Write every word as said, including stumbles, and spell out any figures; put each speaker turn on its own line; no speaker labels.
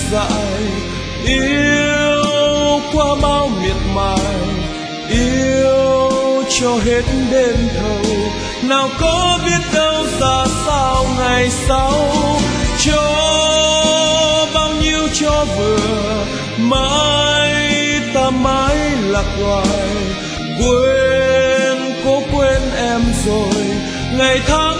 dại, yêu qua bao miệt mài, yêu cho hết đêm thâu. Nào có biết đâu ra sao ngày sau, cho bao nhiêu cho vừa, mãi ta mãi lạc loài. Quên cố quên em rồi, ngày tháng